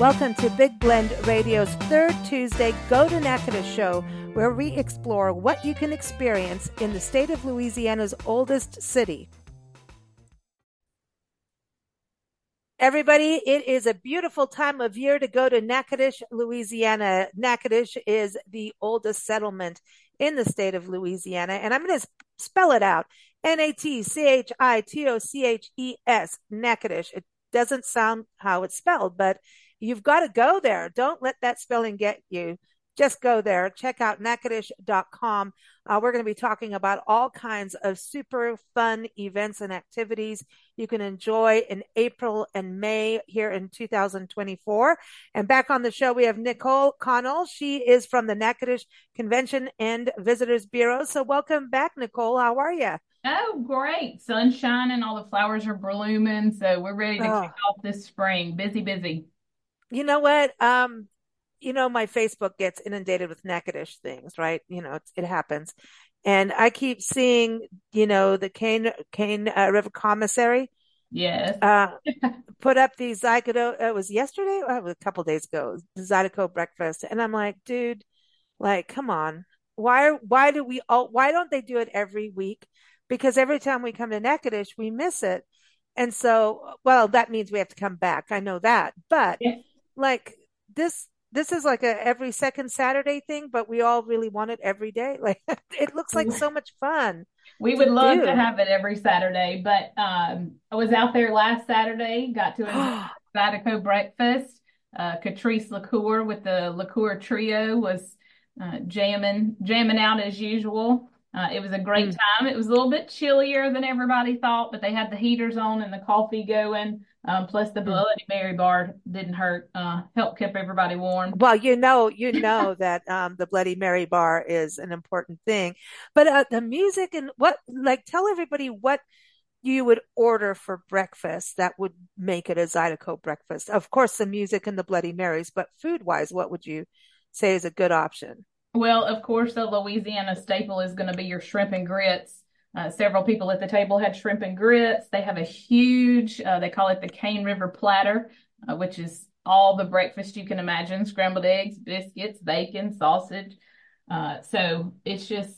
Welcome to Big Blend Radio's third Tuesday Go to Natchitoches show, where we explore what you can experience in the state of Louisiana's oldest city. Everybody, it is a beautiful time of year to go to Natchitoches, Louisiana. Natchitoches is the oldest settlement in the state of Louisiana, and I'm going to spell it out. Natchitoches, Natchitoches. It doesn't sound how it's spelled, but you've got to go there. Don't let that spelling get you. Just go there. Check out Natchitoches.com. We're going to be talking about all kinds of super fun events and activities you can enjoy in April and May here in 2024. And back on the show, we have Nicole Connell. She is from the Natchitoches Convention and Visitors Bureau. So welcome back, Nicole. How are you? Oh, great. Sun's shining. All the flowers are blooming. So we're ready to kick off this spring. Busy, busy. You know what? My Facebook gets inundated with Natchitoches things, right? It happens. And I keep seeing, the Cane River Commissary. Yes. Put up the Zydeco, it was yesterday, or a couple of days ago, the Zydeco breakfast. And I'm like, dude, come on. Why don't they do it every week? Because every time we come to Natchitoches, we miss it. And so, well, that means we have to come back. I know that. But Yes. This is like a every second Saturday thing, but we all really want it every day. It looks like so much fun. We would love to have it every Saturday, but I was out there last Saturday, got to enjoy Zydeco breakfast. Catrice Liqueur with the Liqueur Trio was jamming out as usual. It was a great time. It was a little bit chillier than everybody thought, but they had the heaters on and the coffee going. Plus the Bloody Mary bar didn't hurt. Helped keep everybody warm. Well, you know that the Bloody Mary bar is an important thing, but the music and tell everybody what you would order for breakfast that would make it a Zydeco breakfast. Of course, the music and the Bloody Marys, but food-wise, what would you say is a good option? Well, of course, the Louisiana staple is going to be your shrimp and grits. Several people at the table had shrimp and grits. They have a huge, they call it the Cane River platter, which is all the breakfast you can imagine: scrambled eggs, biscuits, bacon, sausage. So it's just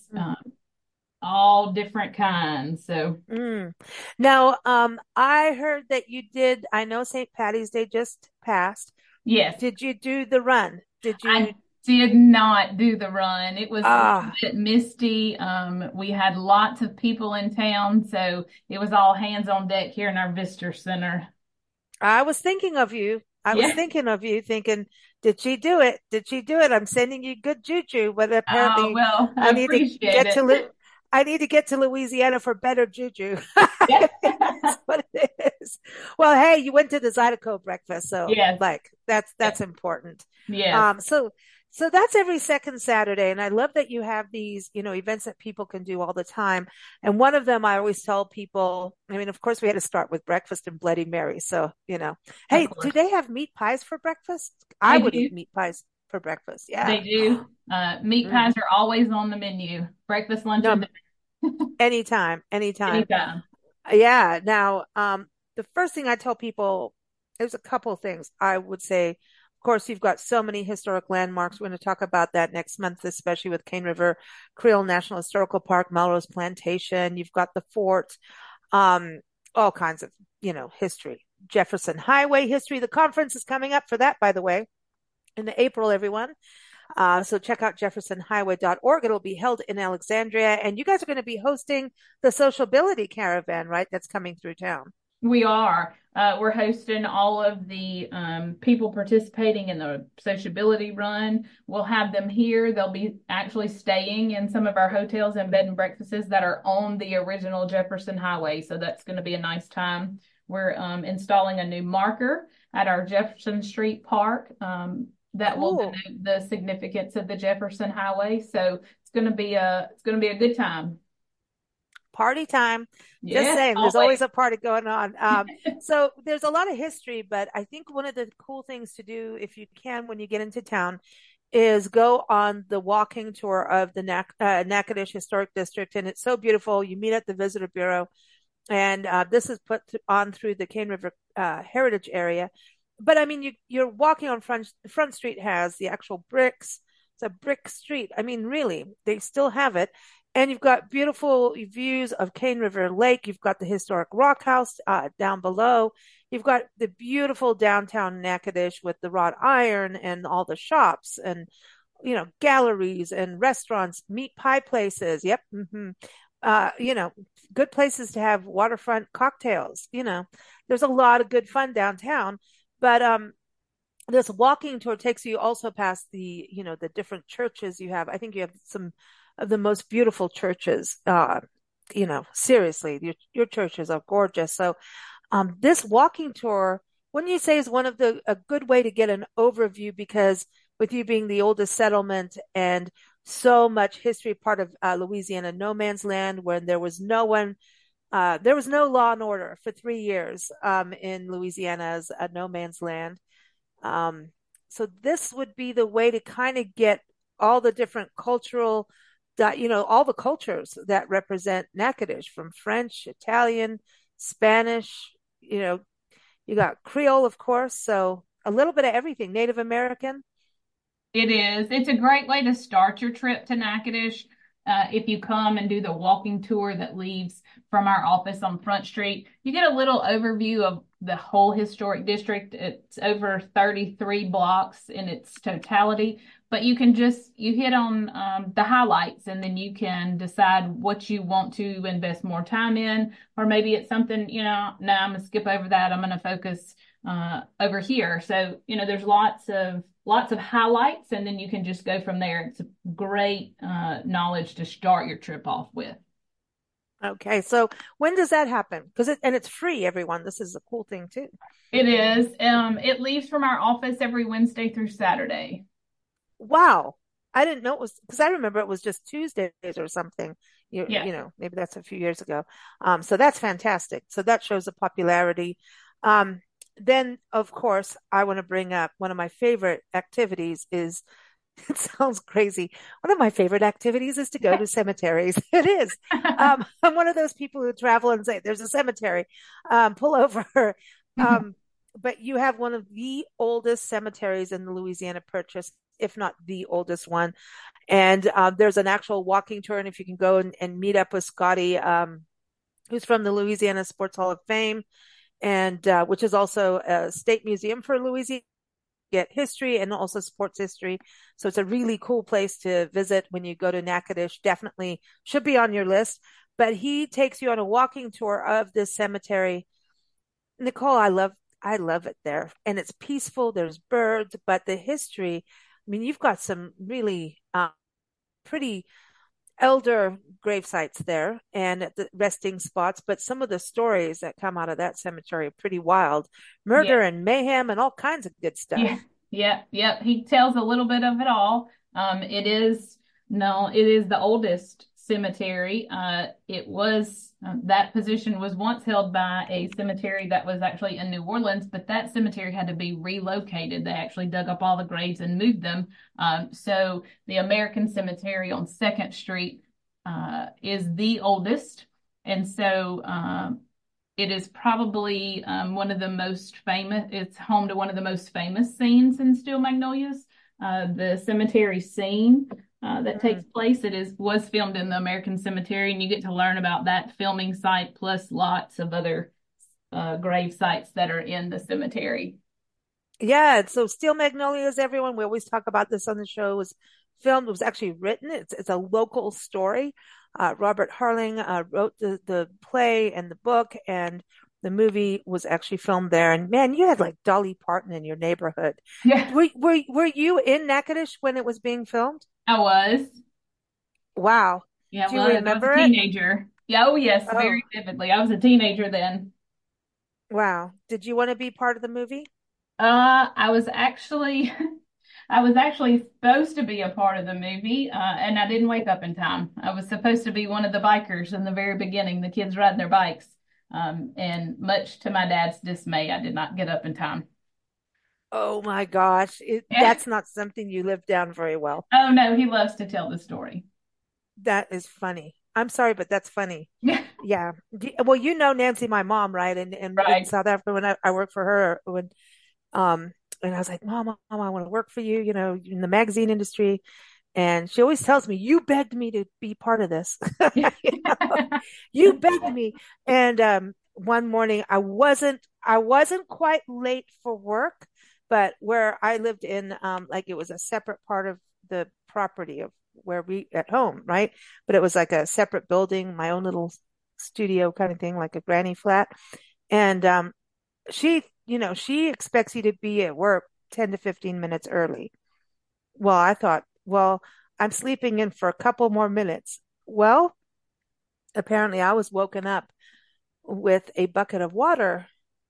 all different kinds. So Now, I heard that you did. I know St. Patty's Day just passed. Yes. Did you do the run? Did you? I did not do the run. It was a bit misty. We had lots of people in town, so it was all hands on deck here in our visitor center. I was thinking of you. Thinking, did she do it? Did she do it? I'm sending you good juju, but apparently, I need to get I need to get to Louisiana for better juju. That's what it is. Well, hey, you went to the Zydeco breakfast, so that's important. Yeah. So that's every second Saturday. And I love that you have these, events that people can do all the time. And one of them I always tell people, of course we had to start with breakfast and Bloody Mary. So, hey, do they have meat pies for breakfast? I would eat meat pies for breakfast. Yeah. They do. Meat pies are always on the menu. Breakfast, lunch, and dinner. Anytime. Yeah. Now, the first thing I tell people, there's a couple of things I would say. Of course, you've got so many historic landmarks. We're going to talk about that next month, especially with Cane River Creole National Historical Park, Melrose Plantation. You've got the fort, all kinds of, history. Jefferson Highway history. The conference is coming up for that, by the way, in April, everyone. So check out jeffersonhighway.org. It'll be held in Alexandria. And you guys are going to be hosting the Sociability Caravan, right? That's coming through town. We are. We're hosting all of the people participating in the sociability run. We'll have them here. They'll be actually staying in some of our hotels and bed and breakfasts that are on the original Jefferson Highway. So that's going to be a nice time. We're installing a new marker at our Jefferson Street Park that will denote the significance of the Jefferson Highway. So it's going to be a good time. Party time. Just saying, there's always a party going on. So there's a lot of history, but I think one of the cool things to do, if you can, when you get into town, is go on the walking tour of the Natchitoches Historic District. And it's so beautiful. You meet at the Visitor Bureau. And this is put on through the Cane River Heritage Area. but I mean, you're walking on Front Street has the actual bricks. It's a brick street. I mean, really, they still have it. And you've got beautiful views of Cane River Lake. You've got the historic Rock House down below. You've got the beautiful downtown Natchitoches with the wrought iron and all the shops and galleries and restaurants, meat pie places. Yep. You know, good places to have waterfront cocktails. There's a lot of good fun downtown. But this walking tour takes you also past the different churches you have. I think you have some of the most beautiful churches. Seriously, your churches are gorgeous. So, this walking tour, wouldn't you say is one of a good way to get an overview because with you being the oldest settlement and so much history, part of Louisiana, no man's land, when there was no one, there was no law and order for 3 years in Louisiana as a no man's land. Um, so this would be the way to kind of get all the different cultural, all the cultures that represent Natchitoches from French, Italian, Spanish, you know, you got Creole, of course. So a little bit of everything, Native American. It is. It's a great way to start your trip to Natchitoches. If you come and do the walking tour that leaves from our office on Front Street, you get a little overview of the whole historic district. It's over 33 blocks in its totality, but you hit on the highlights and then you can decide what you want to invest more time in, or maybe it's something, no, I'm going to skip over that. I'm going to focus over here. So, there's lots of highlights, and then you can just go from there. It's great knowledge to start your trip off with. Okay, so when does that happen? And it's free, everyone. This is a cool thing too. It is. It leaves from our office every Wednesday through Saturday. Wow. I didn't know it was because I remember it was just Tuesdays or something. Yeah. Maybe that's a few years ago. So that's fantastic. So that shows the popularity. Then, of course, I want to bring up one of my favorite activities is, it sounds crazy. One of my favorite activities is to go to cemeteries. It is. I'm one of those people who travel and say, there's a cemetery, pull over. But you have one of the oldest cemeteries in the Louisiana Purchase, if not the oldest one. And there's an actual walking tour. And if you can go and meet up with Scotty, who's from the Louisiana Sports Hall of Fame, and which is also a state museum for Louisiana, get history and also sports history. So it's a really cool place to visit when you go to Natchitoches. Definitely should be on your list. But he takes you on a walking tour of this cemetery. Nicole, I love it there. And it's peaceful. There's birds, but the history, I mean, you've got some really pretty elder grave sites there and the resting spots, but some of the stories that come out of that cemetery are pretty wild. Murder and mayhem and all kinds of good stuff. Yeah. He tells a little bit of it all. It is the oldest cemetery. That position was once held by a cemetery that was actually in New Orleans, but that cemetery had to be relocated. They actually dug up all the graves and moved them. So the American Cemetery on 2nd Street is the oldest. And so it is probably one of the most famous. It's home to one of the most famous scenes in Steel Magnolias, the cemetery scene that takes place. Was filmed in the American Cemetery, and you get to learn about that filming site plus lots of other grave sites that are in the cemetery. Yeah, so Steel Magnolias, everyone, we always talk about this on the show, was filmed, was actually written. It's a local story. Robert Harling wrote the play and the book, and the movie was actually filmed there. And man, you had like Dolly Parton in your neighborhood. Yeah. Were you in Natchitoches when it was being filmed? I was. Wow. Yeah, Do you remember I was a teenager. Yeah, oh yes, very vividly. I was a teenager then. Wow. Did you want to be part of the movie? I was actually I was actually supposed to be a part of the movie, and I didn't wake up in time. I was supposed to be one of the bikers in the very beginning, the kids riding their bikes. And much to my dad's dismay, I did not get up in time. Oh my gosh. That's not something you live down very well. Oh no, he loves to tell the story. That is funny. I'm sorry, but that's funny. Yeah. Yeah. Well, Nancy, my mom, right? And Right. in South Africa, when I worked for her, when And I was like, Mom, I want to work for you, in the magazine industry. And she always tells me, you begged me to be part of this. You know, you begged me. And one morning I wasn't quite late for work, but where I lived in, like it was a separate part of the property of where we at home, right? But it was like a separate building, my own little studio kind of thing, like a granny flat. And she expects you to be at work 10 to 15 minutes early. Well, I thought, well, I'm sleeping in for a couple more minutes. Well, apparently I was woken up with a bucket of water.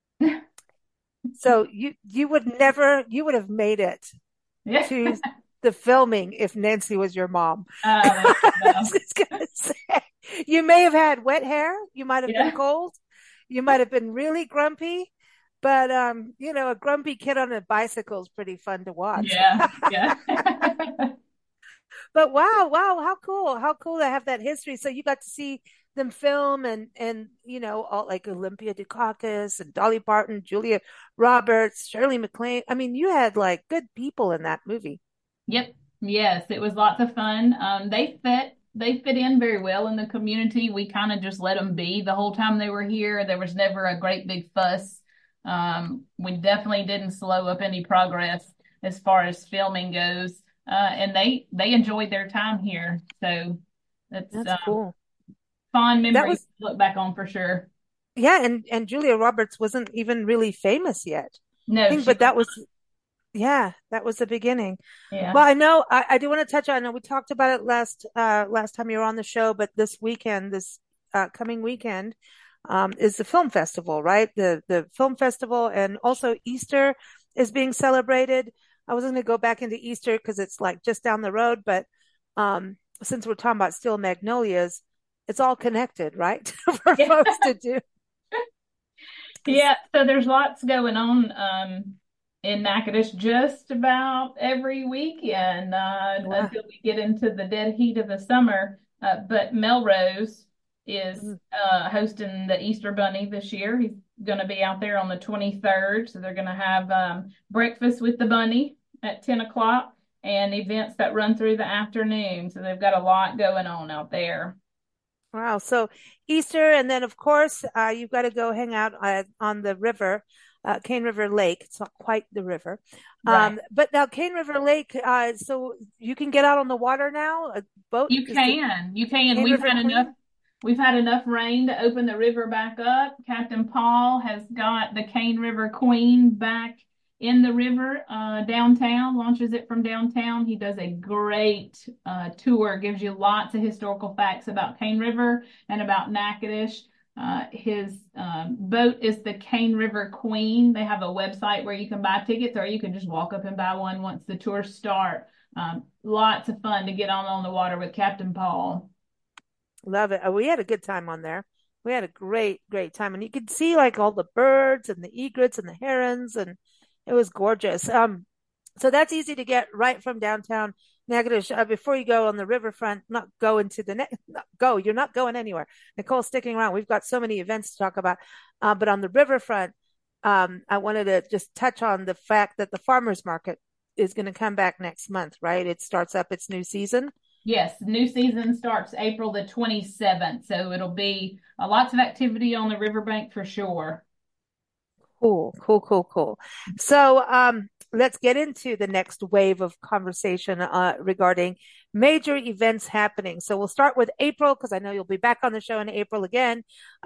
So you would have made it Yeah. to the filming if Nancy was your mom. I No. was just gonna say, you may have had wet hair, you might have been Yeah. cold, you might have been really grumpy, but a grumpy kid on a bicycle is pretty fun to watch. Yeah. Yeah. But wow, wow, how cool to have that history. So you got to see them film and all like Olympia Dukakis and Dolly Parton, Julia Roberts, Shirley MacLaine. I mean, you had like good people in that movie. Yep. Yes, it was lots of fun. They fit in very well in the community. We kind of just let them be the whole time they were here. There was never a great big fuss. We definitely didn't slow up any progress as far as filming goes. And they enjoyed their time here. So that's That's cool. fond That memories was to look back on for sure. Yeah, and Julia Roberts wasn't even really famous yet. I No, think, she but was that was yeah, that was the beginning. yeah. Well, I know I do want to touch on. I know we talked about it last time you were on the show, but this coming weekend, is the film festival, right? The film festival, and also Easter is being celebrated. I was going to go back into Easter because it's like just down the road, but since we're talking about Steel Magnolias, it's all connected, right? For Yeah. folks to do. Yeah, so there's lots going on in Natchitoches just about every weekend Wow. until we get into the dead heat of the summer. But Melrose is Mm. hosting the Easter Bunny this year. He's going to be out there on the 23rd. So they're going to have breakfast with the bunny at 10 o'clock and events that run through the afternoon. So they've got a lot going on out there. Wow. So Easter, and then of course, you've got to go hang out on the river, Cane River Lake. It's not quite the river. Right. But now Cane River Lake, so you can get out on the water now. A boat You is the can. You can. Cane River Queen. We've had enough rain to open the river back up. Captain Paul has got the Cane River Queen back in the river downtown, launches it from downtown. He does a great tour, gives you lots of historical facts about Cane River and about Natchitoches. His boat is the Cane River Queen. They have a website where you can buy tickets or you can just walk up and buy one once the tours start. Lots of fun to get on the water with Captain Paul. Love it. We had a good time on there. We had a great, great time, and you could see like all the birds and the egrets and the herons, and it was gorgeous. So that's easy to get right from downtown Natchitoches. Before you go on the riverfront, not go into the not go. You're not going anywhere. Nicole's sticking around. We've got so many events to talk about. But on the riverfront, I wanted to just touch on the fact that the farmers market is going to come back next month, right? It starts up its new season. Yes, new season starts April the 27th, so it'll be lots of activity on the riverbank for sure. Cool, cool, cool, cool. So, let's get into the next wave of conversation regarding major events happening. So we'll start with April because I know you'll be back on the show in April again.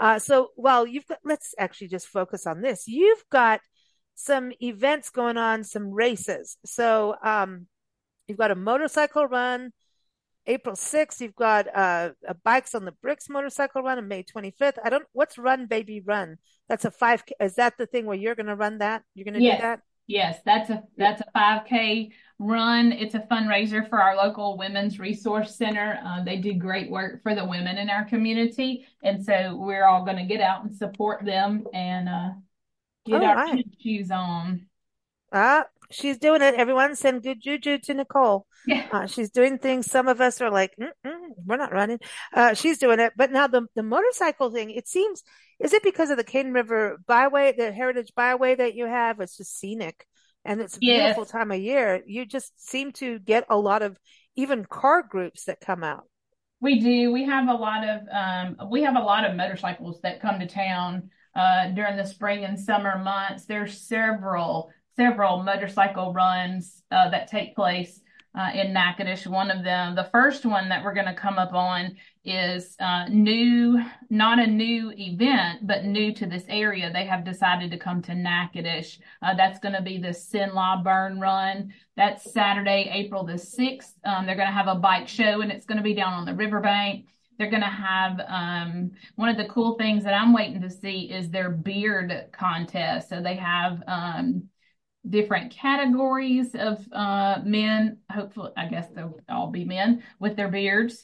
Let's actually just focus on this. You've got some events going on, some races. So, you've got a motorcycle run April 6th. You've got a Bikes on the Bricks motorcycle run on May 25th. What's Run Baby Run? That's a 5K. Is that the thing where you're going to run that? You're going to do Yes, that? yes, that's a 5K run. It's a fundraiser for our local Women's Resource Center. They do great work for the women in our community, and so we're all going to get out and support them and get All our right. shoes on. Ah, She's doing it. Everyone send good juju to Nicole. Yeah. She's doing things. Some of us are like, we're not running. She's doing it. But now the motorcycle thing, it seems, is it because of the Cane River Byway, the Heritage Byway that you have? It's just scenic and it's a beautiful Yes, time of year. You just seem to get a lot of even car groups that come out. we do. We have a lot of motorcycles that come to town during the spring and summer months. There's several motorcycle runs that take place in Natchitoches. One of them, the first one that we're going to come up on, is new, not a new event, but new to this area. They have decided to come to Natchitoches. That's going to be the Cenla Burn Run. That's Saturday, April the 6th. They're going to have a bike show, and it's going to be down on the riverbank. They're going to have one of the cool things that I'm waiting to see is their beard contest. So they have different categories of men. Hopefully, I guess they'll all be men with their beards,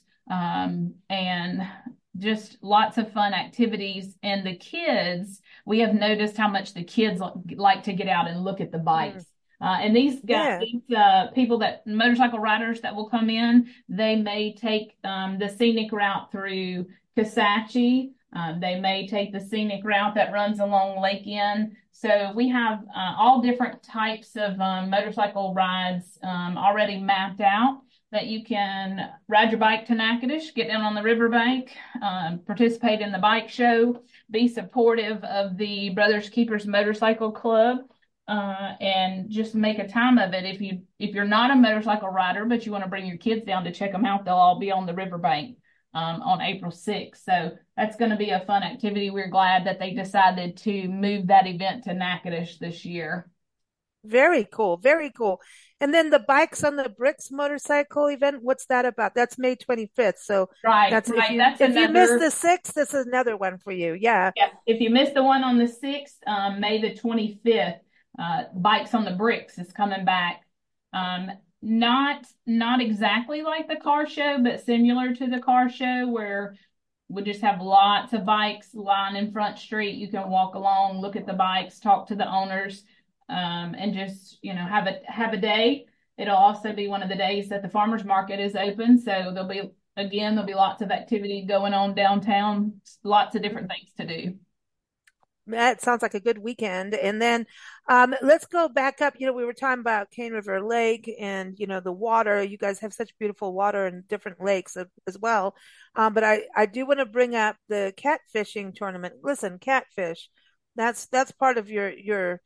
and just lots of fun activities. And the kids, we have noticed how much the kids like to get out and look at the bikes. And these guys, people that motorcycle riders that will come in, they may take the scenic route through Kisatchie. They may take the scenic route that runs along Lake Inn. So we have all different types of motorcycle rides already mapped out that you can ride your bike to Natchitoches, get down on the riverbank, participate in the bike show, be supportive of the Brothers Keepers Motorcycle Club, and just make a time of it. If you're not a motorcycle rider, but you want to bring your kids down to check them out, they'll all be on the riverbank on April 6th. So that's going to be a fun activity. We're glad that they decided to move that event to Natchitoches this year. Very cool. Very cool. And then the Bikes on the Bricks motorcycle event, what's that about? That's May 25th. So right. If you miss the 6th, this is another one for you. Yeah. If you missed the one on the 6th, May the 25th, Bikes on the Bricks is coming back. Not exactly like the car show, but similar to the car show, where we just have lots of bikes lying in Front Street. You can walk along, look at the bikes, talk to the owners, and just have a day. It'll also be one of the days that the farmers market is open, so there'll be lots of activity going on downtown. Lots of different things to do. That sounds like a good weekend. And then let's go back up. We were talking about Cane River Lake and, the water. You guys have such beautiful water and different lakes as well. But I do want to bring up the catfishing tournament. Listen, catfish, that's part of your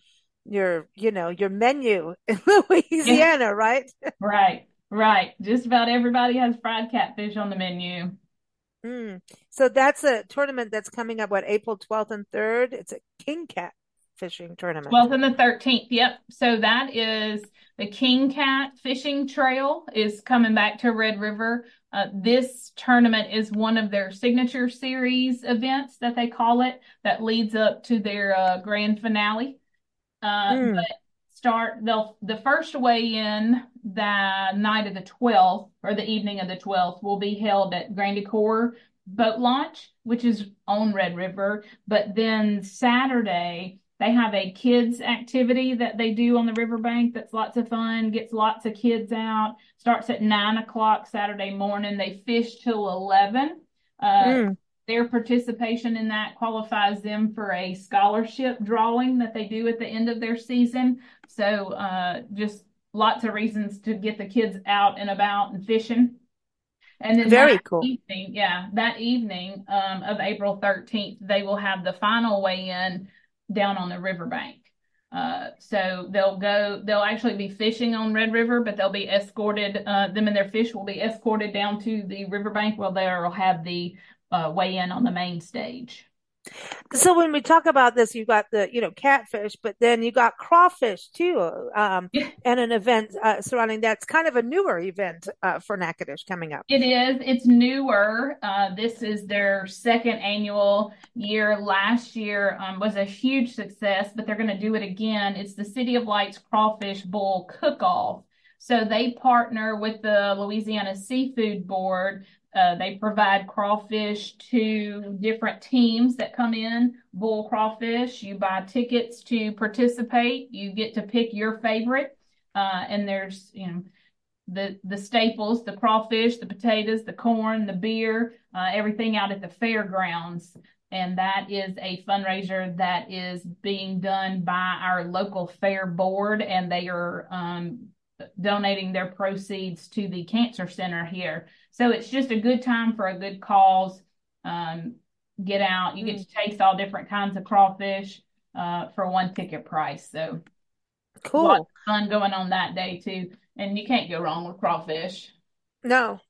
menu in Louisiana, right? Right. Just about everybody has fried catfish on the menu. So that's a tournament that's coming up, April 12th and 3rd? It's a king cat fishing tournament. 12th and the 13th. Yep. So that is the King Cat Fishing Trail is coming back to Red River. This tournament is one of their signature series events that they call it, that leads up to their grand finale. But the first weigh-in the night of the 12th, or the evening of the 12th, will be held at Grand Ecore Boat Launch, which is on Red River. But then Saturday, they have a kids activity that they do on the riverbank that's lots of fun, gets lots of kids out, starts at 9 o'clock Saturday morning. They fish till 11. Their participation in that qualifies them for a scholarship drawing that they do at the end of their season. So just lots of reasons to get the kids out and about and fishing. And then very cool. That evening of April 13th, they will have the final weigh-in down on the riverbank. So they'll actually be fishing on Red River, but they'll be escorted, them and their fish will be escorted down to the riverbank where they'll have the weigh in on the main stage. So when we talk about this, you've got the, catfish, but then you got crawfish too, and an event surrounding that's kind of a newer event for Natchitoches coming up. It is. It's newer. This is their second annual year. Last year was a huge success, but they're going to do it again. It's the City of Lights Crawfish Bowl Cook-Off. So they partner with the Louisiana Seafood Board. They provide crawfish to different teams that come in, bull crawfish. You buy tickets to participate. You get to pick your favorite. And there's, the staples, the crawfish, the potatoes, the corn, the beer, everything out at the fairgrounds. And that is a fundraiser that is being done by our local fair board, and they are donating their proceeds to the cancer center here. So it's just a good time for a good cause. Get out, you get to taste all different kinds of crawfish for one ticket price. So cool. Lots of fun going on that day too. And you can't go wrong with crawfish. No.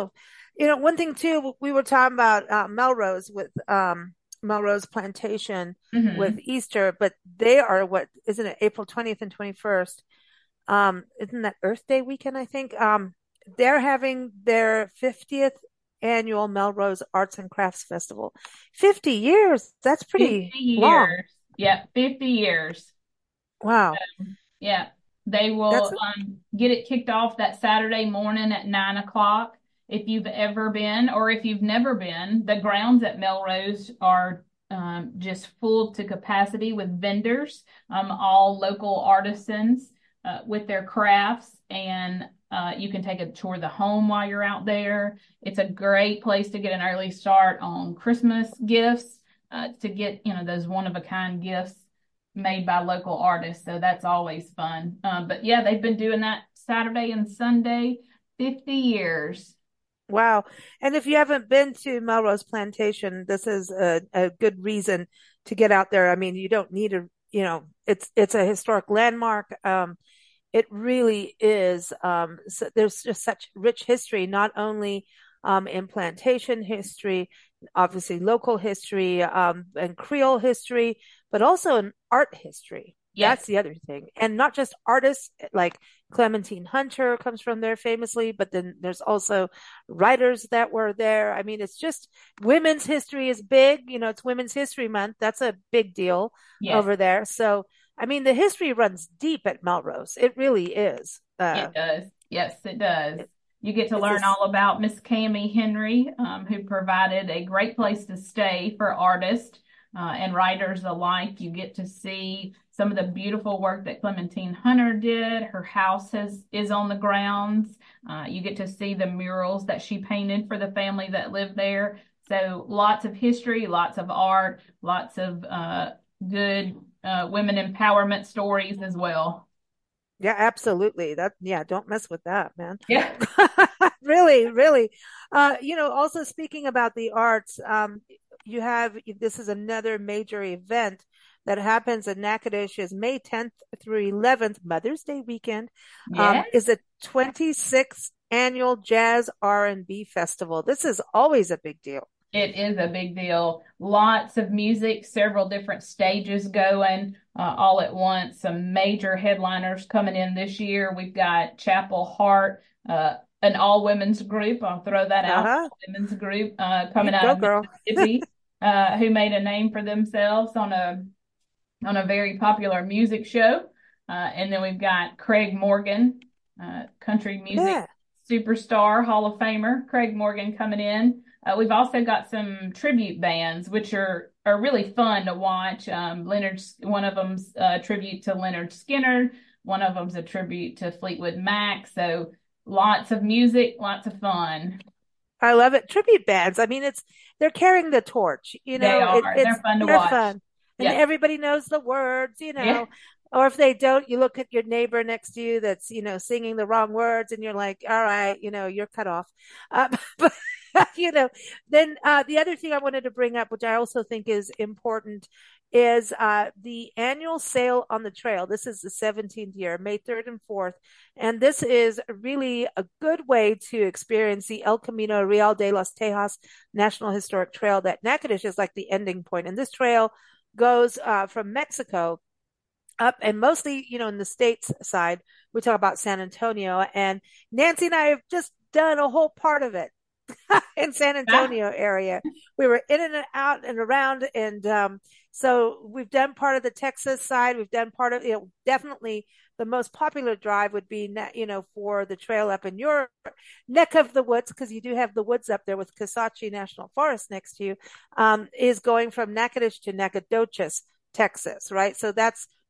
One thing too, we were talking about Melrose with Melrose Plantation with Easter, but they are isn't it April 20th and 21st? Isn't that Earth Day weekend, I think? They're having their 50th annual Melrose Arts and Crafts Festival. 50 years. That's pretty 50 years. long. Yeah, 50 years. Wow. Yeah. They will get it kicked off that Saturday morning at 9:00. If you've ever been, or if you've never been, the grounds at Melrose are just full to capacity with vendors, all local artisans with their crafts, and you can take a tour of the home while you're out there. It's a great place to get an early start on Christmas gifts, to get, those one-of-a-kind gifts made by local artists. So that's always fun. But yeah, they've been doing that Saturday and Sunday, 50 years. Wow. And if you haven't been to Melrose Plantation, this is a good reason to get out there. I mean, you don't need it's a historic landmark. It really is. So there's just such rich history, not only in plantation history, obviously local history, and Creole history, but also in art history. Yes. That's the other thing. And not just artists, like Clementine Hunter comes from there famously, but then there's also writers that were there. I mean, it's just women's history is big. It's Women's History Month. That's a big deal over there. So, I mean, the history runs deep at Melrose. It really is. It does. Yes, it does. You get to learn all about Miss Cammie Henry, who provided a great place to stay for artists and writers alike. You get to see some of the beautiful work that Clementine Hunter did. Her house is on the grounds. You get to see the murals that she painted for the family that lived there. So lots of history, lots of art, lots of good women empowerment stories as well. Yeah, absolutely. Don't mess with that, man. Yeah. Really, really. Also speaking about the arts, this is another major event that happens in Natchitoches is May 10th through 11th, Mother's Day weekend, is the 26th annual Jazz R&B Festival. This is always a big deal. It is a big deal. Lots of music, several different stages going all at once. Some major headliners coming in this year. We've got Chapel Hart, an all-women's group. I'll throw that out. All-women's group coming out of Mississippi, who made a name for themselves on a very popular music show. And then we've got Craig Morgan, country music superstar, Hall of Famer, Craig Morgan coming in. We've also got some tribute bands, which are really fun to watch. One of them's a tribute to Lynyrd Skynyrd. One of them's a tribute to Fleetwood Mac. So lots of music, lots of fun. I love it. Tribute bands. I mean, they're carrying the torch. They are. They're fun to watch. Fun. And everybody knows the words, or if they don't, you look at your neighbor next to you that's, singing the wrong words and you're like, all right, you're cut off. But, then the other thing I wanted to bring up, which I also think is important, is the annual Sail on the Trail. This is the 17th year, May 3rd and 4th. And this is really a good way to experience the El Camino Real de los Tejas National Historic Trail. That Natchitoches is like the ending point. And this trail goes from Mexico up, and mostly, in the States side, we talk about San Antonio. And Nancy and I have just done a whole part of it in San Antonio area. We were in and out and around. And so we've done part of the Texas side. We've done part of, definitely the most popular drive would be, for the trail up in your neck of the woods, because you do have the woods up there with Kisatchie National Forest next to you, is going from Natchitoches to Nacogdoches, Texas, right? So that's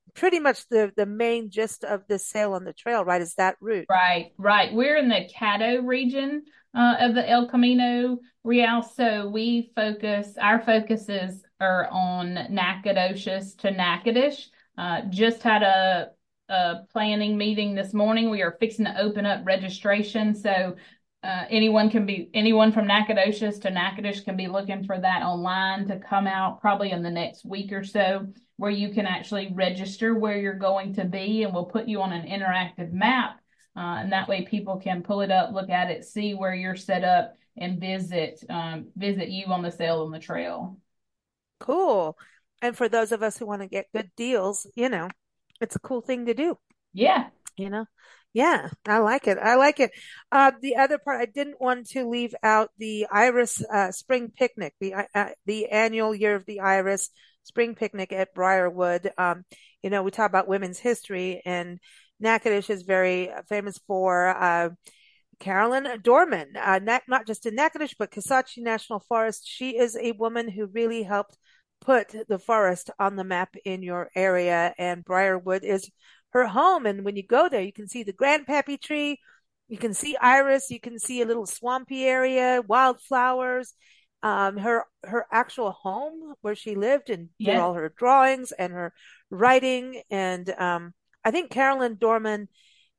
pretty much the main gist of the Sail on the Trail, right? Is that route? Right. We're in the Caddo region of the El Camino Real, so our focuses are on Nacogdoches to Natchitoches. Just had a planning meeting this morning. We are fixing to open up registration, so anyone from Nacogdoches to Natchitoches can be looking for that online to come out probably in the next week or so, where you can actually register where you're going to be, and we'll put you on an interactive map. And that way people can pull it up, look at it, see where you're set up, and visit you on the Sail on the Trail. Cool. And for those of us who want to get good deals, it's a cool thing to do. Yeah. Yeah, I like it. The other part, I didn't want to leave out the Iris Spring Picnic, the annual Year of the Iris Spring Picnic at Briarwood. We talk about women's history, and Natchitoches is very famous for Carolyn Dorman, not just in Natchitoches, but Kisatchie National Forest. She is a woman who really helped put the forest on the map in your area, and Briarwood is her home. And when you go there, you can see the grandpappy tree, you can see iris, you can see a little swampy area, wildflowers, her actual home where she lived, and did all her drawings and her writing. And I think Carolyn Dorman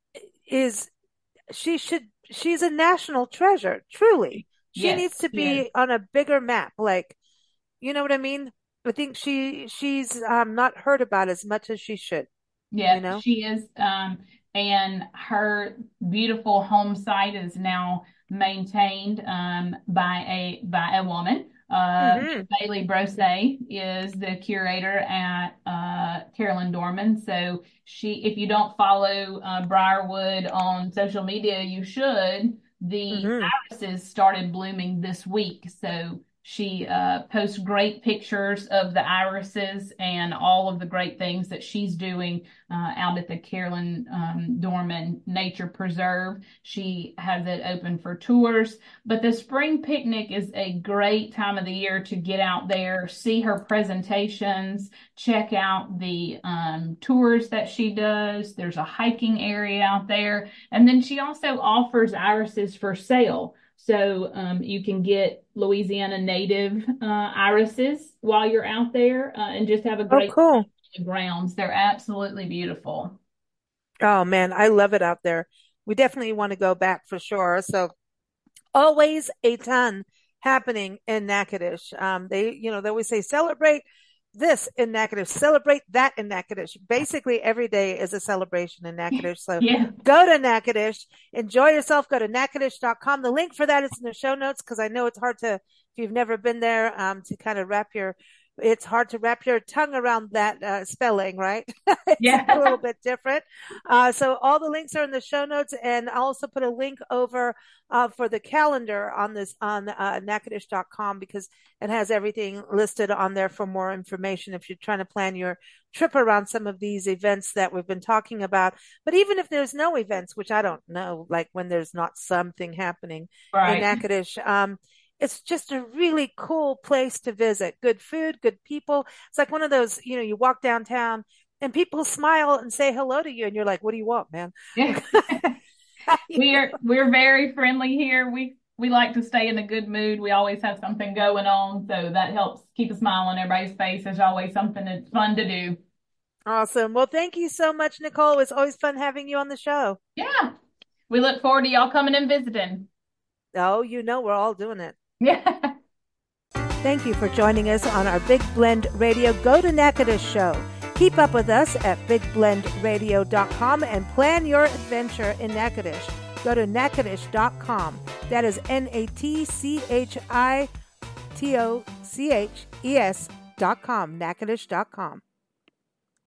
she's a national treasure, truly. She needs to be on a bigger map. Like, you know what I mean? I think she's not heard about as much as she should. Yeah, she is. And her beautiful home site is now maintained by a woman. Bailey Brose is the curitor at Carolyn Dorman. So if you don't follow Briarwood on social media, you should. The irises started blooming this week, so she posts great pictures of the irises and all of the great things that she's doing out at the Carolyn Dorman Nature Preserve. She has it open for tours. But the spring picnic is a great time of the year to get out there, see her presentations, check out the tours that she does. There's a hiking area out there. And then she also offers irises for sale. So you can get Louisiana native irises while you're out there and just have a great time on the grounds. They're absolutely beautiful. Oh man, I love it out there. We definitely want to go back for sure. So always a ton happening in Natchitoches. They always say celebrate this in Natchitoches, celebrate that in Natchitoches. Basically, every day is a celebration in Natchitoches. So go to Natchitoches, enjoy yourself. Go to Natchitoches.com. The link for that is in the show notes, because I know it's hard if you've never been there, to kind of it's hard to wrap your tongue around that spelling, right? It's a little bit different. So all the links are in the show notes, and I'll also put a link over for the calendar on Natchitoches.com, because it has everything listed on there for more information if you're trying to plan your trip around some of these events that we've been talking about. But even if there's no events, which I don't know, like when there's not something happening in Natchitoches, it's just a really cool place to visit. Good food, good people. It's like one of those, you walk downtown and people smile and say hello to you, and you're like, what do you want, man? Yeah. We're very friendly here. We like to stay in a good mood. We always have something going on, so that helps keep a smile on everybody's face. There's always something that's fun to do. Awesome. Well, thank you so much, Nicole. It's always fun having you on the show. Yeah. We look forward to y'all coming and visiting. Oh, we're all doing it. Yeah. Thank you for joining us on our Big Blend Radio Go to Natchitoches show. Keep up with us at bigblendradio.com and plan your adventure in Natchitoches. Go to Natchitoches.com. That is NATCHITOCHES.com. Natchitoches.com.